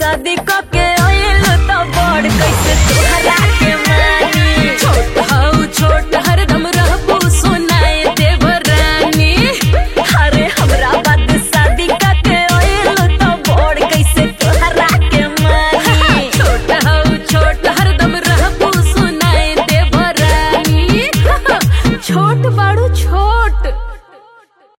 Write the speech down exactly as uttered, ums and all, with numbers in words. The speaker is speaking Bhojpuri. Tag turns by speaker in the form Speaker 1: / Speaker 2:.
Speaker 1: शादी के आइल तो बड़ कैसे तोहरा के मानी। छोट हऊ छोट हरदम रहबू सुनाए देवरानी। अरे हमरा बाद शादी के आइल तो बड़ कैसे तोहरा के मानी। छोट हऊ छोट हरदम रहबू सुनाए देवरानी। छोट बाड़ू छोट